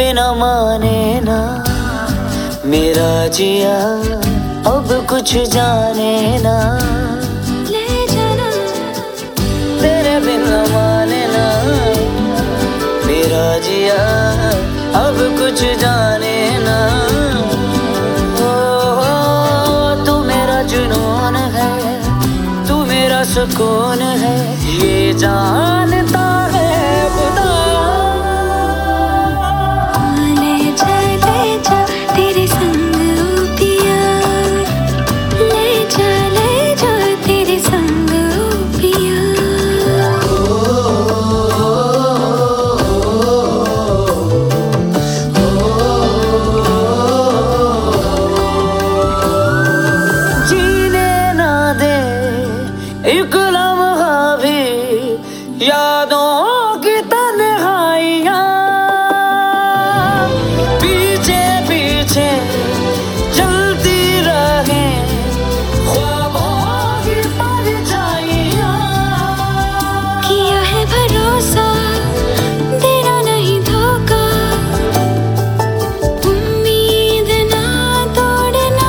बिना माने ना मेरा जिया, अब कुछ जाने ना। ले जाना तेरे बिना माने ना मेरा जिया, अब कुछ जाने ना। तू मेरा जुनून है, तू मेरा सुकून है, ये जानता है खुदा। ले जा तेरे संग ओ पिया, ले जा तेरे संग ओ पिया। जीने ना दे एक लम्हा भी यादों की तन्हाइयाँ, पीछे पीछे चलती रहे ख्वाबों की परछाइयाँ। किया है भरोसा तेरा नहीं धोखा, उम्मीद ना तोड़ना।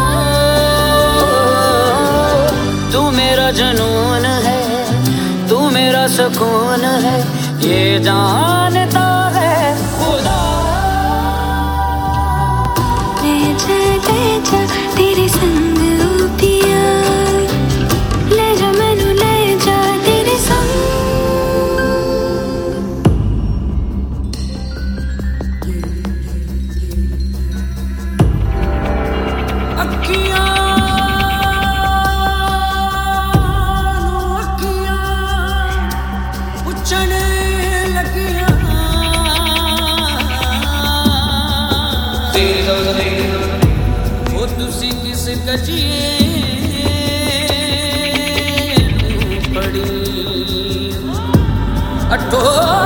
तू मेरा जुनून है, तू मेरा सुकून है, ये जानता है खुदा। ले जा तेरे संग ओ पिया, ले जा मैनू ले जा तेरे संग। अखियां उछने लगियां वो तुसी किस गजिए पड़ी अठो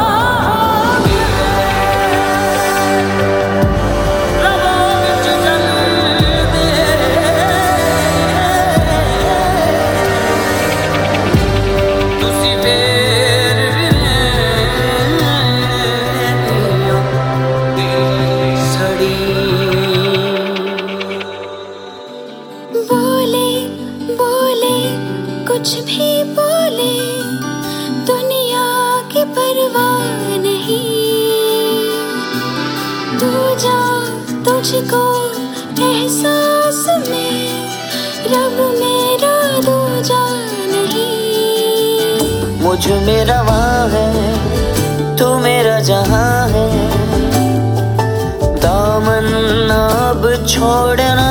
बोले बोले कुछ भी बोले, दुनिया की परवाह नहीं। तू जा तुझको एहसास में, रब मेरा दूजा नहीं। मुझ में रवा है, तू मेरा जहां है, दामन अब छोड़ना।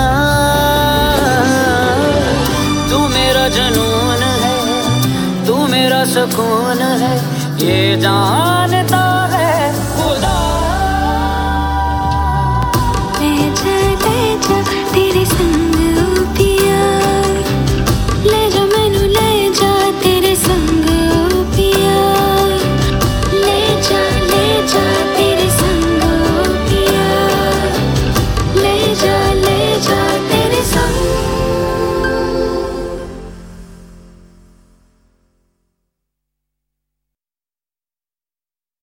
तू मेरा जुनून है, तू मेरा सुकून है, ये जान